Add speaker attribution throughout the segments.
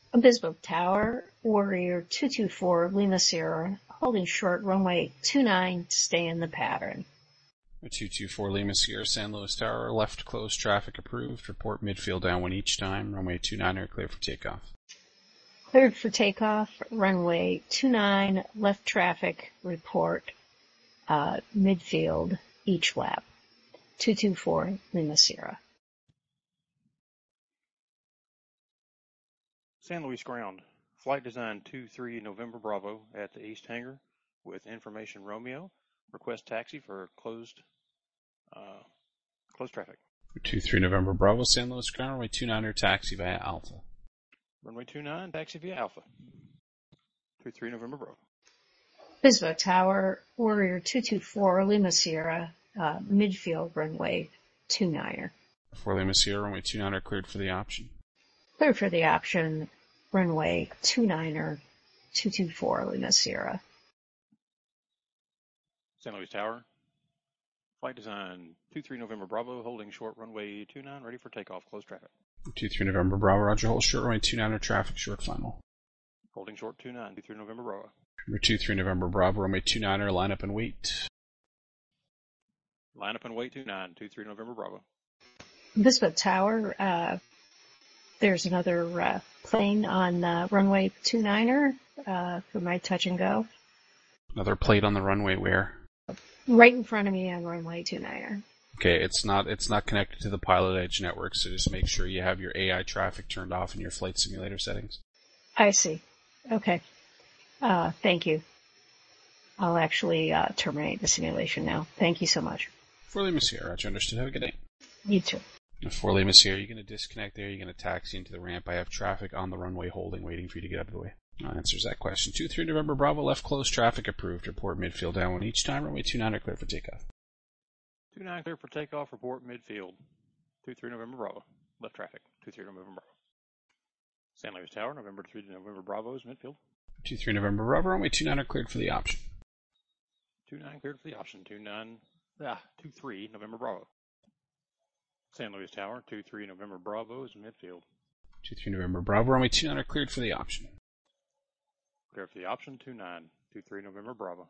Speaker 1: Obispo Tower, Warrior 224, Lima Sierra, holding short runway 29 to stay in the pattern.
Speaker 2: 224 Lima Sierra, San Luis Tower, left closed traffic approved. Report midfield downwind each time. Runway 29 clear for takeoff.
Speaker 1: Cleared for takeoff, runway 29, left traffic, report, midfield each lap. 224 Lima Sierra.
Speaker 3: San Luis ground. Flight design 23 November Bravo at the East Hangar with information Romeo. Request taxi for closed traffic.
Speaker 2: 23 November Bravo, San Luis ground, runway 29 taxi via Alpha.
Speaker 3: Runway 29, taxi via Alpha. 23 November Bravo.
Speaker 1: Obispo Tower, Warrior 224, Lima Sierra, midfield runway 29.
Speaker 2: 4 Lima Sierra, runway 29 cleared for the option.
Speaker 1: Cleared for the option, runway 29er, 224 Lima Sierra.
Speaker 3: San Luis Tower. Flight design 23 November Bravo, holding short runway 29, ready for takeoff, close traffic.
Speaker 2: 23 November Bravo, roger, hold short runway 29 traffic, short final.
Speaker 3: Holding short 29, 23 November Bravo.
Speaker 2: 23 November Bravo, runway 29 line up and wait.
Speaker 3: Line up and wait 29, 23 November Bravo.
Speaker 1: Obispo Tower, there's another plane on runway 29er for my touch and go.
Speaker 2: Another plate on the runway where?
Speaker 1: Right in front of me on runway 29er.
Speaker 2: Okay, it's not connected to the Pilot Edge network, so just make sure you have your AI traffic turned off in your flight simulator settings.
Speaker 1: I see. Okay. Thank you. I'll actually terminate the simulation now. Thank you so much.
Speaker 2: 4 Lima Sierra, roger, understood. Have a good day.
Speaker 1: You too.
Speaker 2: 4 Lima Sierra, you're going to disconnect there. You're going to taxi into the ramp. I have traffic on the runway holding, waiting for you to get out of the way. Answers that question. 23 November Bravo, left closed traffic approved. Report midfield downwind each time. Runway 29 clear for takeoff.
Speaker 3: 29 clear for takeoff. Report midfield. 23 November Bravo. Left traffic. 23 November Bravo. San Luis Tower, November 3 to November Bravo is midfield.
Speaker 2: 23 November Bravo, runway 29 cleared for the option.
Speaker 3: 29 cleared for the option. 23 November Bravo. San Luis Tower, 23 November Bravo is midfield.
Speaker 2: 23 November Bravo, runway 29 cleared for the option.
Speaker 3: Clear for the option, 23 November Bravo.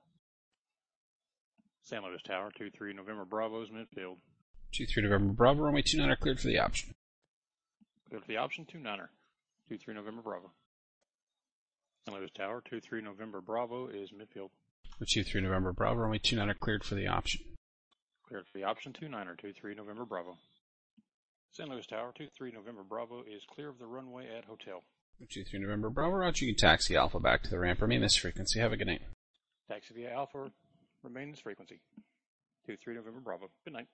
Speaker 3: San Luis Tower, 23 November Bravo is midfield.
Speaker 2: 23 November Bravo, runway 29 cleared for the option.
Speaker 3: Clear for the option, 23 November Bravo. San Luis Tower, 23 November Bravo is midfield.
Speaker 2: 23 November Bravo, runway 29 cleared for the option.
Speaker 3: Cleared for the option, 23 November Bravo. San Luis Tower, 23 November Bravo is clear of the runway at hotel.
Speaker 2: 23 November Bravo, roger, you can taxi Alpha back to the ramp. Remain this frequency. Have a good night.
Speaker 3: Taxi via Alpha, remain this frequency. 23 November Bravo. Good night.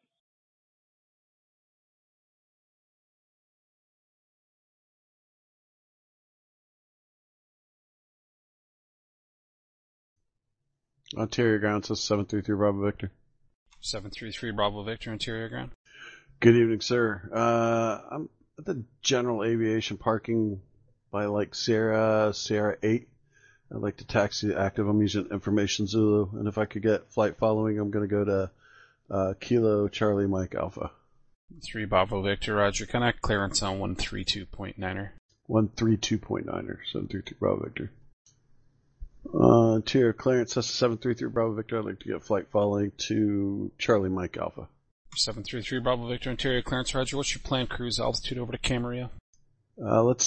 Speaker 4: Interior ground says 733 Bravo Victor.
Speaker 2: 733 Bravo Victor, interior ground.
Speaker 4: Good evening, sir. I'm at the general aviation parking by Sierra 8. I'd like to taxi active. I'm using Information Zulu, and if I could get flight following, I'm going to go to Kilo Charlie Mike Alpha.
Speaker 2: 3 Bravo Victor, roger. Connect clearance on 132.9er.
Speaker 4: 132.9er, 733 Bravo Victor. Interior clearance says 733 Bravo Victor. I'd like to get flight following to Charlie Mike Alpha.
Speaker 2: 733 Bravo Victor, interior clearance, roger. What's your planned cruise altitude over to Camarillo?
Speaker 4: We'll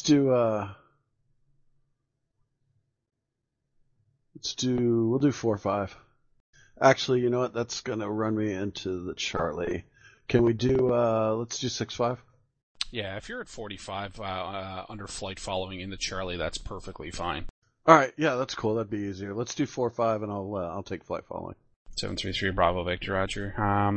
Speaker 4: do 4-5. Actually, you know what? That's gonna run me into the Charlie. Can we do, let's do 6-5?
Speaker 2: Yeah, if you're at 45, under flight following in the Charlie, that's perfectly fine.
Speaker 4: Alright, yeah, that's cool. That'd be easier. Let's do 4-5 and I'll take flight following.
Speaker 2: 733 Bravo Victor, roger.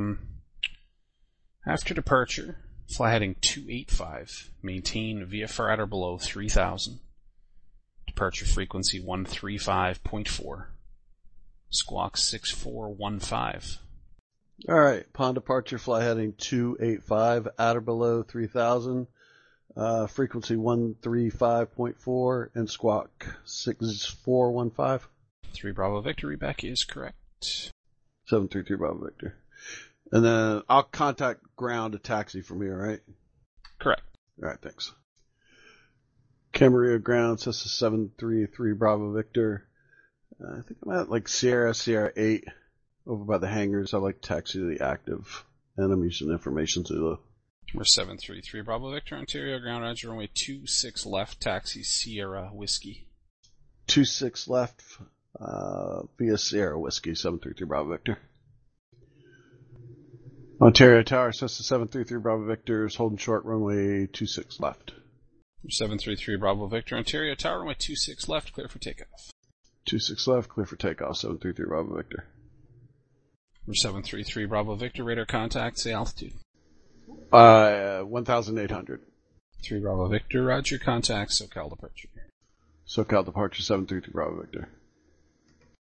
Speaker 2: After departure, fly heading 285, maintain VFR at or below 3000. Departure frequency 135.4. Squawk 6415.
Speaker 4: Alright, upon departure, fly heading 285, at or below 3000. Frequency 135.4 and squawk 6415.
Speaker 2: 3 Bravo Victor, reback is correct.
Speaker 4: 733 Bravo Victor. And then I'll contact ground to taxi from here, right?
Speaker 2: Correct.
Speaker 4: Alright, thanks. Camarillo ground, Cessna 733 Bravo Victor. I think I'm at like Sierra 8 over by the hangars. I like to taxi to the active, and I'm using information Zulu.
Speaker 2: We're 733 Bravo Victor, Ontario ground, roger, runway 26 left, taxi Sierra Whiskey.
Speaker 4: 26 left, via Sierra Whiskey, 733 Bravo Victor. Ontario Tower, Cessna 733 Bravo Victor is holding short, runway 26 left.
Speaker 2: 733 Bravo Victor, Ontario Tower, runway 26 left, clear for takeoff.
Speaker 4: 26 left, clear for takeoff, 733 Bravo Victor.
Speaker 2: We're 733 Bravo Victor, radar contact, say altitude.
Speaker 4: 1,800.
Speaker 2: 3 Bravo Victor, roger, contact, SoCal departure.
Speaker 4: SoCal departure, 733 Bravo Victor.